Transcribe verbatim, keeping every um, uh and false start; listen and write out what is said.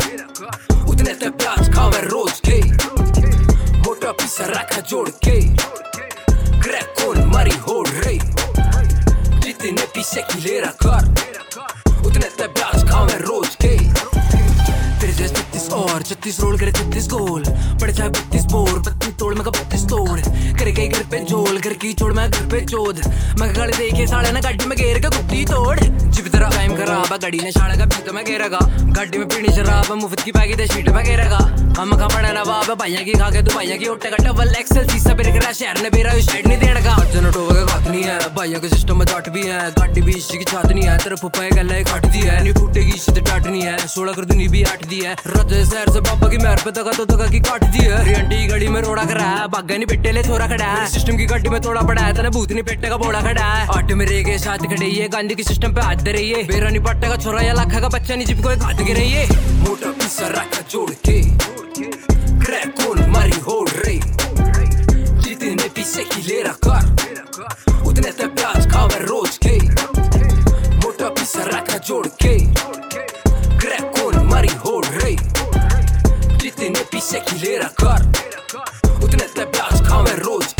उतने ते प्याज खावे रोज के, मोटा पिसा रखा जोड़ के, क्रैक कौन मारी होड़ रे, जितने पीसे की लेरा कर, उतने ते प्याज खावे रोज के। तेरे जैसे छत्तीस और छत्तीस रोल करे छत्तीस गोल, पड़े चाहे बत्तीस बोर, बत्तीस तोड़ मैं का बत्तीस तोड़, करे गई घर पे झोल, घर की छोड़ मैं घर पे चोद, मैं गाड़ी देखे साले ना गाड़ी में घेर के कुत्ती तोड़, जिब तेरा टाइम खराब है गाड़ी ने साले का बीत में घेरेगा, गाड़ी में पीनी शराब मुफ्त की पैगी दे शीट में घेरेगा, हम खा पड़ा ना बाप भाइया की खा के तू भाइया की उठे का डबल एक्सेल शीशा बेर करा शहर ने बेरा साइड नहीं देने का, अर्जन टोवा का बात नहीं है, भाइयों के सिस्टम में जाट भी है, गाड़ी भी इसी की छात नहीं है, तेरे फुप्पा गल काट दी है, नहीं फूटेगी इससे तो टाट नहीं है, सोलह कर दूनी भी आठ दी है, रजे शहर से बाबा की मेहर पे दगा तो दगा की काट दी है, रियंटी गाड़ी में रोड़ा करा है, बागा नहीं पेटे ले छोरा खड़ा है, सिस्टम की गाड़ी में तोड़ा पड़ा है, तेरे भूत नहीं पेटे का बोड़ा खड़ा है, आठ मेरे के साथ खड़े ये गांधी की सिस्टम पे हाथ दे रही है, बेरा नहीं पट्टे का छोरा या लाखा का बच्चा नहीं जिप को हाथ गिर रही है, मोटा पिसा रखा जोड़ के, क्रैक कौन मारी होड़ रे, जितने पीसे की लेरा कर, उतने ते प्याज खावे रोज के, मोटा पिसा रखा जोड़ के, क्रैक कौन मारी होड़ रे, जितने पीसे की लेरा कर, उतने ते प्याज खावे रोज